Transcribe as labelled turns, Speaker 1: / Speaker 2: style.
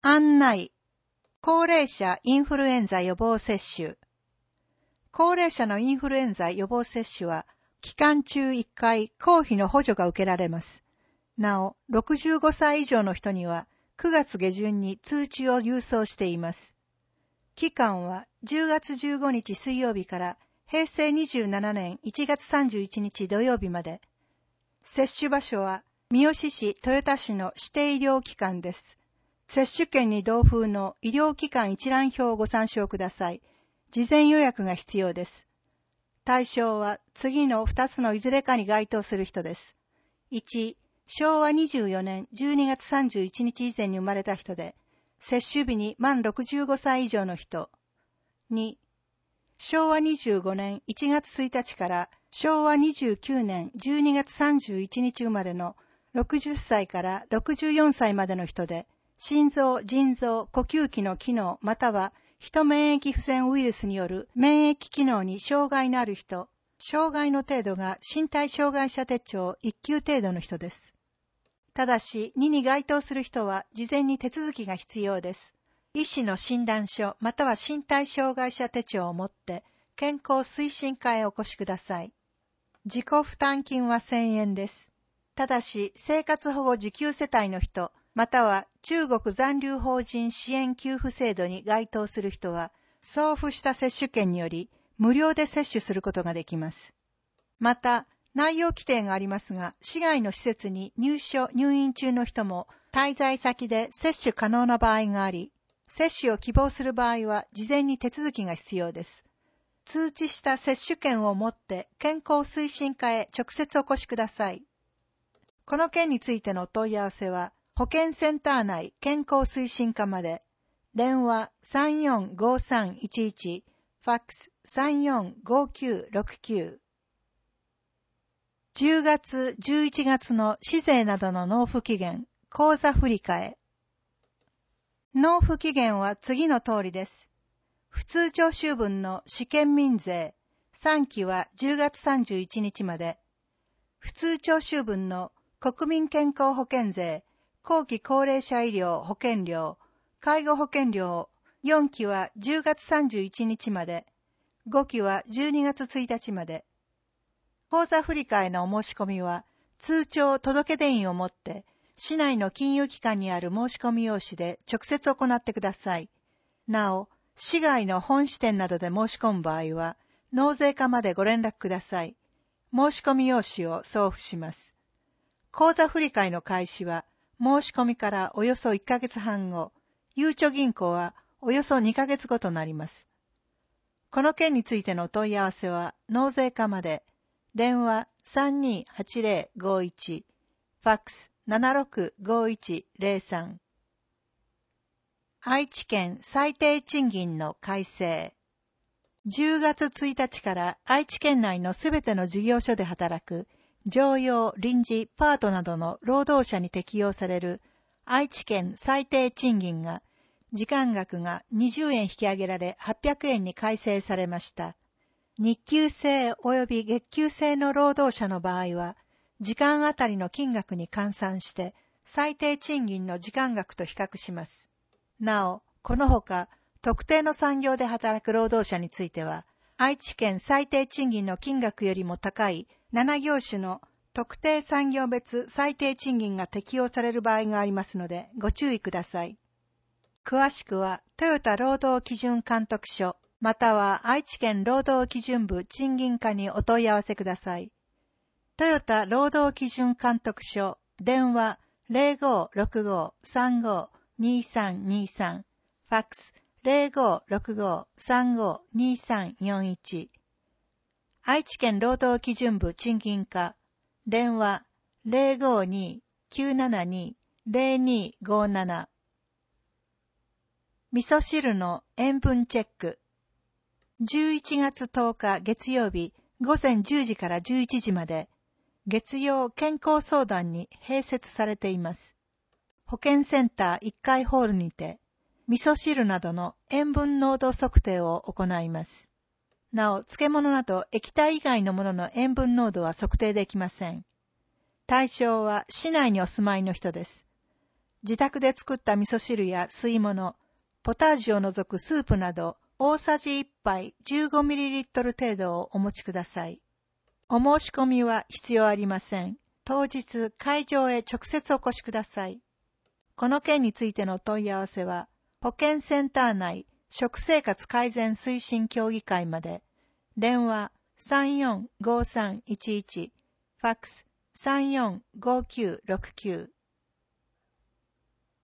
Speaker 1: 案内。高齢者インフルエンザ予防接種。高齢者のインフルエンザ予防接種は、期間中1回公費の補助が受けられます。なお、65歳以上の人には、9月下旬に通知を郵送しています。期間は10月15日水曜日から平成27年1月31日土曜日まで。接種場所は三好市豊田市の指定医療機関です。接種券に同封の医療機関一覧表をご参照ください。事前予約が必要です。対象は次の2つのいずれかに該当する人です。1、昭和24年12月31日以前に生まれた人で、接種日に満65歳以上の人。2、昭和25年1月1日から昭和29年12月31日生まれの60歳から64歳までの人で、心臓、腎臓、呼吸器の機能または人免疫不全ウイルスによる免疫機能に障害のある人、障害の程度が身体障害者手帳1級程度の人です。ただし、2に該当する人は事前に手続きが必要です。医師の診断書または身体障害者手帳を持って健康推進課へお越しください。自己負担金は1000円です。ただし、生活保護受給世帯の人、または中国残留邦人支援給付制度に該当する人は、送付した接種券により無料で接種することができます。また、内容規定がありますが、市外の施設に入所・入院中の人も滞在先で接種可能な場合があり、接種を希望する場合は事前に手続きが必要です。通知した接種券を持って健康推進課へ直接お越しください。この件についてのお問い合わせは、保健センター内健康推進課まで、電話345311、ファックス345969。10月、11月の市税などの納付期限、口座振替。納付期限は次の通りです。普通徴収分の試験民税、3期は10月31日まで。普通徴収分の国民健康保険税、後期高齢者医療保険料、介護保険料、4期は10月31日まで。5期は12月1日まで。口座振替のお申し込みは、通帳届出印を持って、市内の金融機関にある申し込み用紙で直接行ってください。なお、市外の本支店などで申し込む場合は、納税課までご連絡ください。申し込み用紙を送付します。口座振替の開始は、申し込みからおよそ1ヶ月半後、ゆうちょ銀行はおよそ2ヶ月後となります。この件についてのお問い合わせは、納税課まで、電話328051、ファックス765103。愛知県最低賃金の改正。10月1日から愛知県内のすべての事業所で働く常用、臨時、パートなどの労働者に適用される愛知県最低賃金が時間額が20円引き上げられ800円に改正されました。日給制及び月給制の労働者の場合は、時間あたりの金額に換算して最低賃金の時間額と比較します。なお、このほか、特定の産業で働く労働者については、愛知県最低賃金の金額よりも高い7業種の特定産業別最低賃金が適用される場合がありますので、ご注意ください。詳しくは、トヨタ労働基準監督署、または愛知県労働基準部賃金課にお問い合わせください。トヨタ労働基準監督署、電話0565-35-2323、ファックス0565-35-2341。愛知県労働基準部賃金課、電話052-972-0257。味噌汁の塩分チェック。11月10日月曜日午前10時から11時まで、月曜健康相談に併設されています。保健センター1階ホールにて、味噌汁などの塩分濃度測定を行います。なお、漬物など液体以外のものの塩分濃度は測定できません。対象は市内にお住まいの人です。 自宅で作った味噌汁や吸い物、ポタージュを除くスープなど、大さじ1杯 15ml 程度をお持ちください。お申し込みは必要ありません。当日、会場へ直接お越しください。この件についての問い合わせは、保健センター内食生活改善推進協議会まで、電話 345311、ファックス 345969